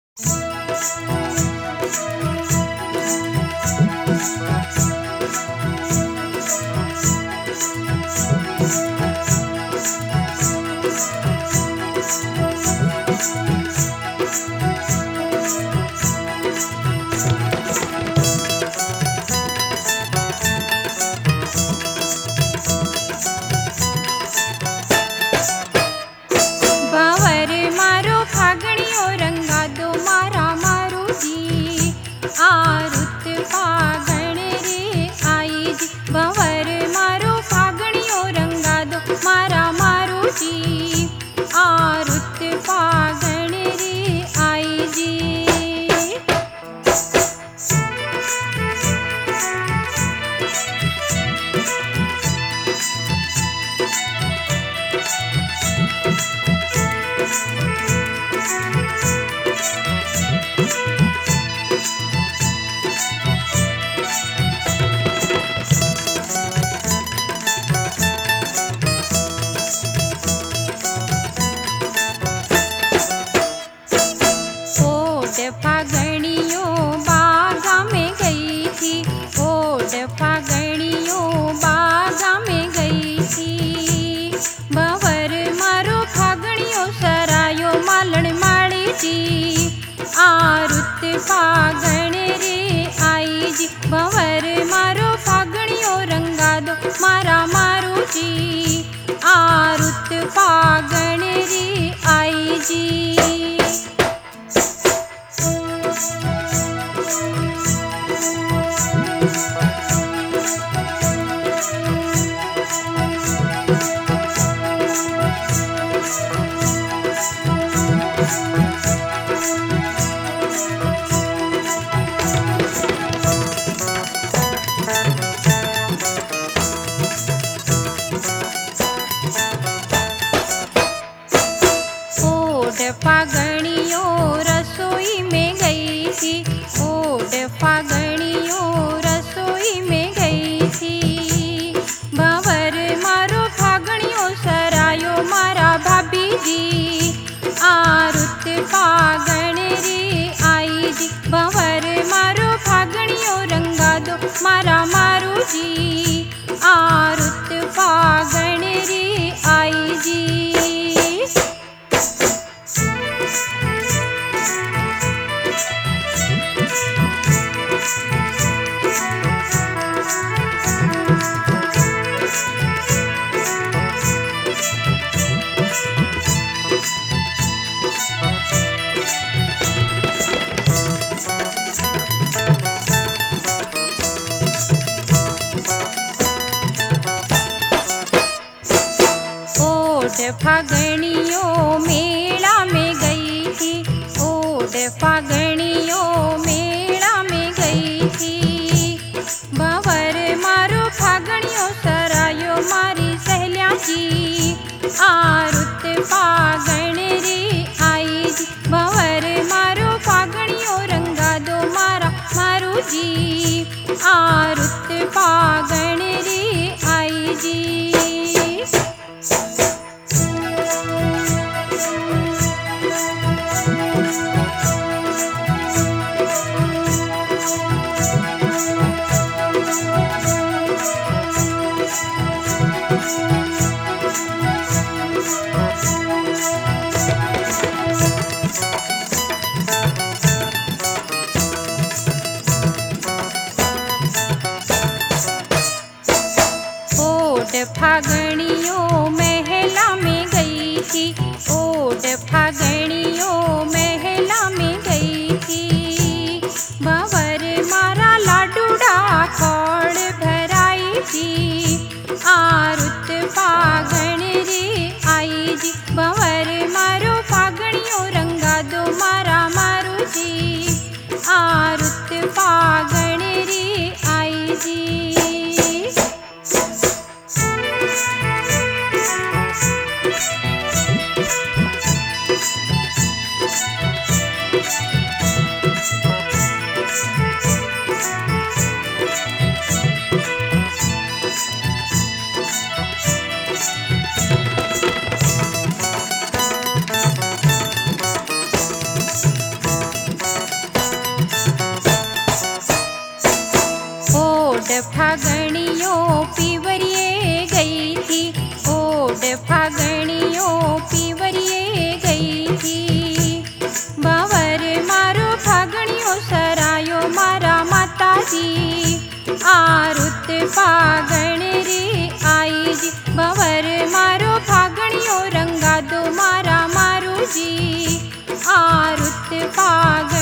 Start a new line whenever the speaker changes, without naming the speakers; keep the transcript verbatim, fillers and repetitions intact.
बावर मारो फागणियो रंगा दो मारा मारू जी आरुत फागण रे आई जी। बावर मारो फागणियो रंगा दो मारा मारू जी आरुत फागण रे आई जी। फागणियों बागा में गई थी, ओड फागणियों बागा में गई थी। बावर मारो फागणियों सरायो मालन माड़ी जी आरुत फागण रे आई जी। बावर मारो फागणियों रंगा दो मारा मारू जी आरुत फागण रे आई जी। फागणियों रसोई में गई थी, ओड फागणियों रसोई में गई थी। बावर मारो फागणियों सरायो मारा भाभी जी आरुत फागण रे आई जी। बावर मारो फागणियों रंगा दो मारा मारू जी आरुत फागण रे आई जी। फागणियों मेला में गई थी, ओड फागणियों मेला में गई थी। बावर मारो फागणियों सरायो मारी सहेलियां जी आरुत फागण रे आई जी। बावर मारो फागणियों रंगा दो मारा मारू जी आरुत फागण रे आई जी। फागणियों महला में गई थी, ओड फागणियों महला में गई थी। बावर मारा लाडूड़ा खोड़ भराई थी आरुत फागण रे आई जी। बावर मारो फागणियों रंगा दो मारा मारू जी आरुत फागण रे आई जी। जी। आरुत फागण रे आई जी, भंवर मारो फागणियो रंगा दो मारा मारू जी। आरुत फागण